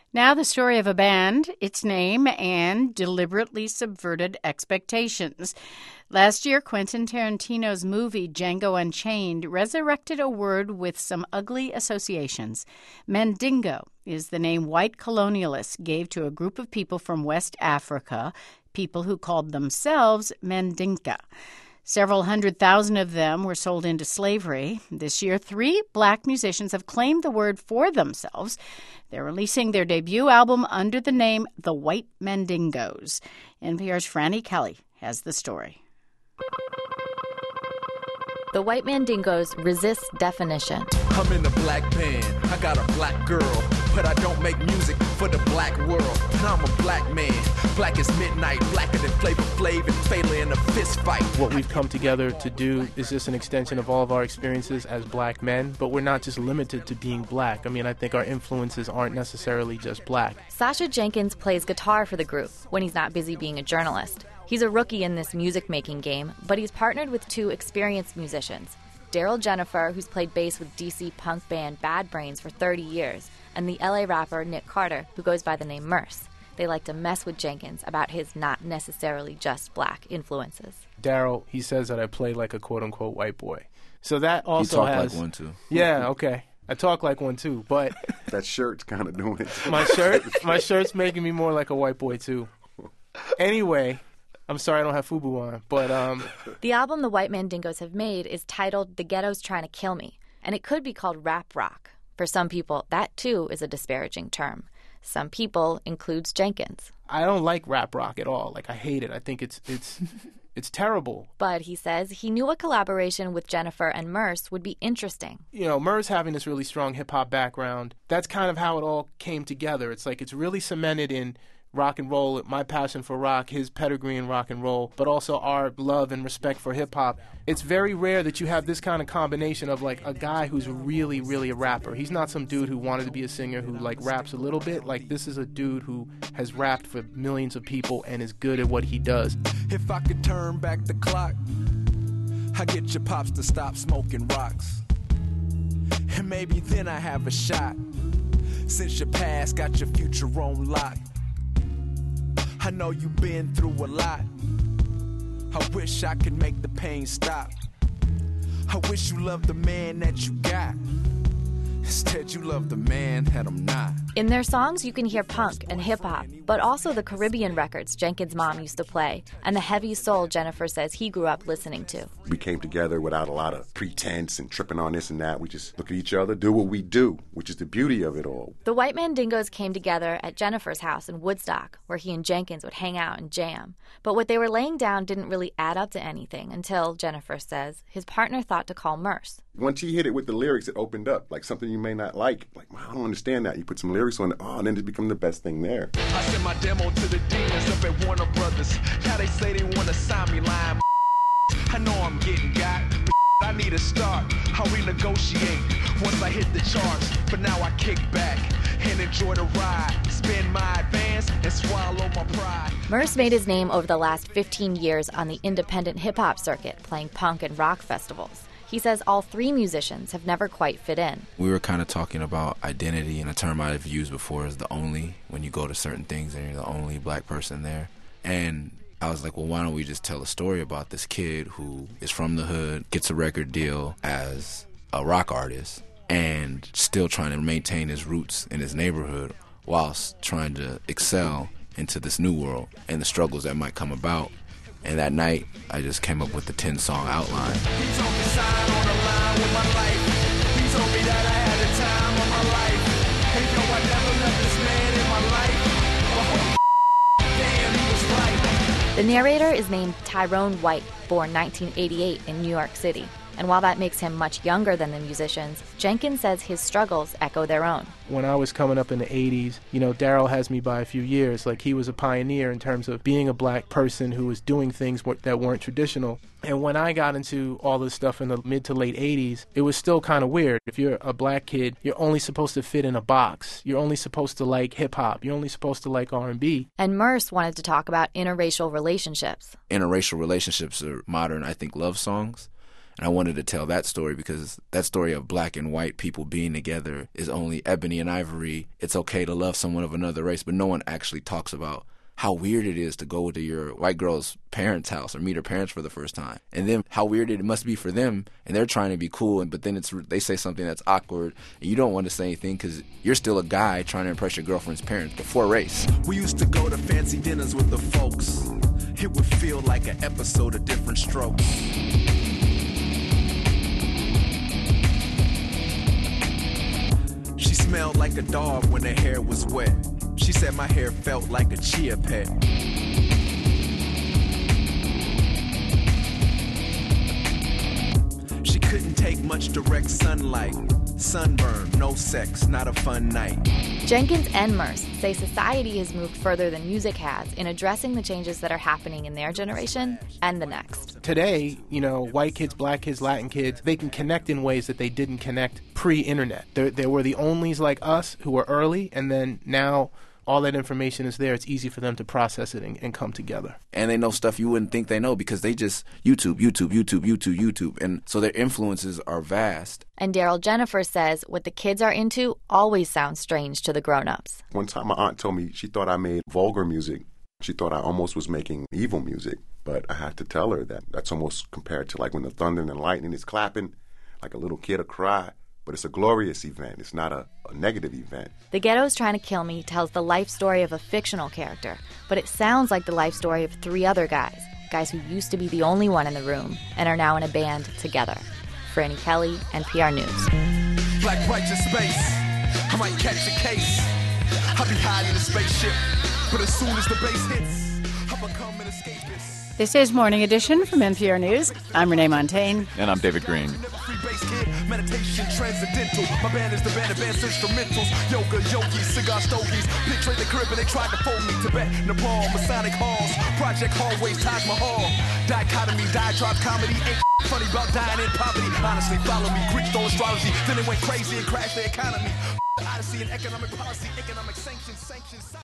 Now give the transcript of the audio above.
Now the story of a band, its name, and deliberately subverted expectations. Last year, Quentin Tarantino's movie Django Unchained resurrected a word with some ugly associations. Mandingo is the name white colonialists gave to a group of people from West Africa, people who called themselves Mandinka. Several 100,000 of them were sold into slavery. This year, 3 black musicians have claimed the word for themselves. They're releasing their debut album under the name The White Mandingos. NPR's Franny Kelly has the story. The White Mandingos resist definition. I'm in a black band, I got a black girl, but I don't make music for the black world. I'm a black man, black as midnight, blacker than Flavor Flav and fatal in a fist fight. What we've come together to do is just an extension of all of our experiences as black men, but we're not just limited to being black. I mean, I think our influences aren't necessarily just black. Sasha Jenkins plays guitar for the group when he's not busy being a journalist. He's a rookie in this music-making game, but he's partnered with 2 experienced musicians, Daryl Jennifer, who's played bass with DC punk band Bad Brains for 30 years, and the LA rapper Nick Carter, who goes by the name Merce. They like to mess with Jenkins about his not necessarily just black influences. Daryl, he says that I play like a quote-unquote white boy. So that also has... You talk has... like one, too. Yeah, okay. I talk like one, too, but... That shirt's kind of doing it. My shirt's making me more like a white boy, too. Anyway... I'm sorry I don't have FUBU on, but... The album the White Mandingos have made is titled The Ghetto's Trying to Kill Me, and it could be called rap rock. For some people, that too is a disparaging term. Some people includes Jenkins. I don't like rap rock at all. Like, I hate it. I think it's terrible. But he says he knew a collaboration with Jennifer and Merce would be interesting. You know, Merce having this really strong hip-hop background, that's kind of how it all came together. It's like it's really cemented in rock and roll, my passion for rock, his pedigree in rock and roll, but also our love and respect for hip-hop. It's very rare that you have this kind of combination of, like, a guy who's really, really a rapper. He's not some dude who wanted to be a singer who, like, raps a little bit. Like, this is a dude who has rapped for millions of people and is good at what he does. If I could turn back the clock, I get your pops to stop smoking rocks. And maybe then I have a shot. Since your past got your future on lock. I know you've been through a lot. I wish I could make the pain stop. I wish you loved the man that you got. Instead, you love the man that I'm not. In their songs, you can hear punk and hip-hop, but also the Caribbean records Jenkins' mom used to play, and the heavy soul Jennifer says he grew up listening to. We came together without a lot of pretense and tripping on this and that. We just look at each other, do what we do, which is the beauty of it all. The White Mandingos came together at Jennifer's house in Woodstock, where he and Jenkins would hang out and jam. But what they were laying down didn't really add up to anything until, Jennifer says, his partner thought to call Merce. Once he hit it with the lyrics, it opened up, like something you may not like. Like, wow, I don't understand that. You put some lyrics on it, and then it become the best thing there. I sent my demo to the demons up at Warner Brothers. Now they say they want to sign me line. I know I'm getting got, but I need a start. I renegotiate once I hit the charts. But now I kick back and enjoy the ride. Spend my advance and swallow my pride. Merce made his name over the last 15 years on the independent hip-hop circuit, playing punk and rock festivals. He says all 3 musicians have never quite fit in. We were kind of talking about identity, and a term I've used before is the only, when you go to certain things and you're the only black person there. And I was like, well, why don't we just tell a story about this kid who is from the hood, gets a record deal as a rock artist, and still trying to maintain his roots in his neighborhood whilst trying to excel into this new world and the struggles that might come about. And that night, I just came up with the 10-song outline. He told me sign on the line with my life. He told me that I had the time of my life. And yo, I never left this man in my life. But damn, he was right. The narrator is named Tyrone White, born 1988 in New York City. And while that makes him much younger than the musicians, Jenkins says his struggles echo their own. When I was coming up in the 80s, you know, Daryl has me by a few years. Like, he was a pioneer in terms of being a black person who was doing things that weren't traditional. And when I got into all this stuff in the mid to late 80s, it was still kind of weird. If you're a black kid, you're only supposed to fit in a box. You're only supposed to like hip-hop. You're only supposed to like R&B. And Merce wanted to talk about interracial relationships. Interracial relationships are modern, I think, love songs. And I wanted to tell that story because that story of black and white people being together is only ebony and ivory. It's okay to love someone of another race, but no one actually talks about how weird it is to go to your white girl's parents' house or meet her parents for the first time. And then how weird it must be for them, and they're trying to be cool, but then they say something that's awkward, and you don't want to say anything because you're still a guy trying to impress your girlfriend's parents before race. We used to go to fancy dinners with the folks. It would feel like an episode of Different Strokes. She smelled like a dog when her hair was wet. She said my hair felt like a chia pet. She couldn't take much direct sunlight. Sunburn, no sex, not a fun night. Jenkins and Merce say society has moved further than music has in addressing the changes that are happening in their generation and the next. Today, white kids, black kids, Latin kids, they can connect in ways that they didn't connect pre-internet. There were the onlys like us who were early, and then now all that information is there. It's easy for them to process it and come together. And they know stuff you wouldn't think they know because they just YouTube. And so their influences are vast. And Daryl Jennifer says what the kids are into always sounds strange to the grown-ups. One time my aunt told me she thought I made vulgar music. She thought I almost was making evil music. But I had to tell her that that's almost compared to like when the thunder and the lightning is clapping, like a little kid will cry. But it's a glorious event. It's not a negative event. The Ghetto's Trying to Kill Me tells the life story of a fictional character, but it sounds like the life story of 3 other guys who used to be the only one in the room and are now in a band together. Franny Kelly, NPR News. Black righteous space, I might catch a case. I'll be hiding in a spaceship, but as soon as the bass hits, I'll become an escapist. This is Morning Edition from NPR News. I'm Renee Montagne. And I'm David Green. Meditation transcendental. My band is the band of advanced instrumentals. Yoga, yogis, cigar stogies. Picture the crib and they tried to fold me. Tibet, Nepal, Masonic halls. Project hallways, Taj Mahal. Dichotomy, diatribe, comedy. Ain't funny about dying in poverty. Honestly, follow me. Greek stole astrology. Then they went crazy and crashed the economy. Odyssey and economic policy, economic sanctions.